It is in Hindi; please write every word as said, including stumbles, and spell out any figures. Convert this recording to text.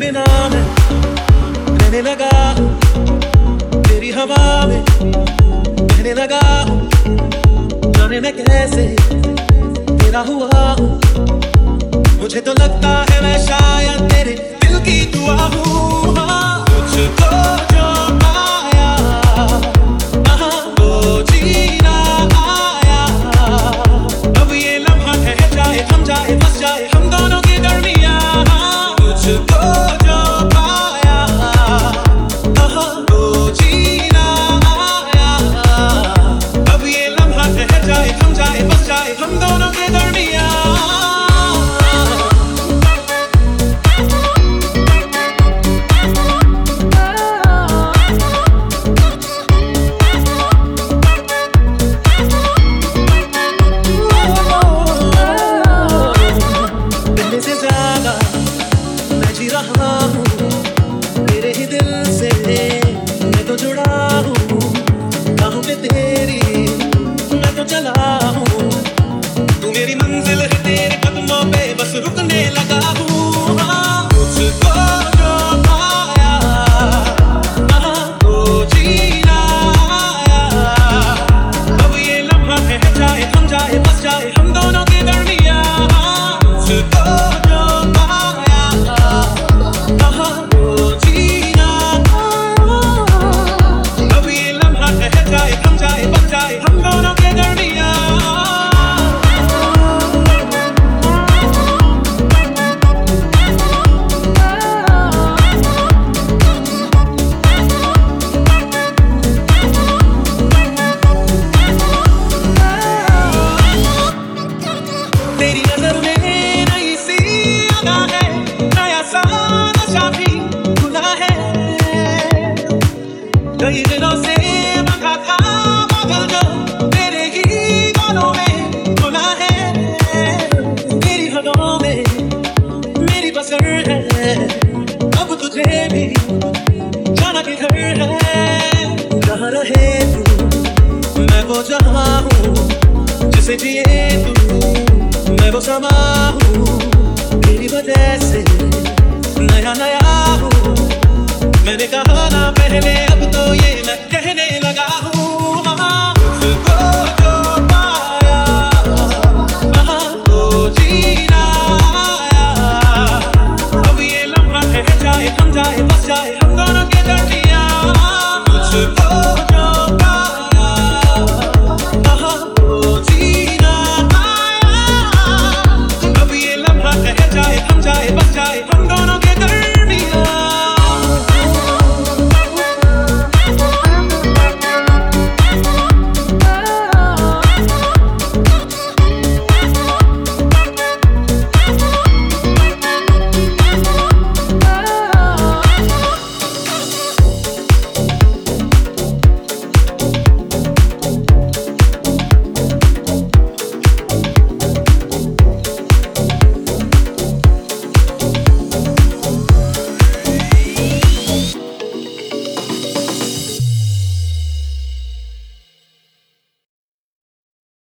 बिना मैं रहने लगा हूँ, तेरी हवा में बहने लगा हूँ, जाने मैं कैसे तेरा हुआ हूँ। मुझे तो लगता है मैं शायद तेरे दिल की दुआ हूँ। हाँ, तुझको जो पाया हाँ, वो जीना आया। अब ये लम्हा ठहर जाए, थम जाए, बस जाए हम दोनों की दरमियाँ। हाँ, तुझको जो पाया हाँ, वो जीना आया। अब ये लम्हा ठहर जाए, थम जाए, बस जाए हम दोनों के दरमियाँ। कई दिनों से बंधा था मगर जो तेरे ही बालों में खुला है। तेरी हदों में मेरी बसर है, अब तुझे भी जाना किधर है। जहाँ रहे तू मैं वो जहाँ हूँ, जिसे जिए तू मैं वो समा हूँ।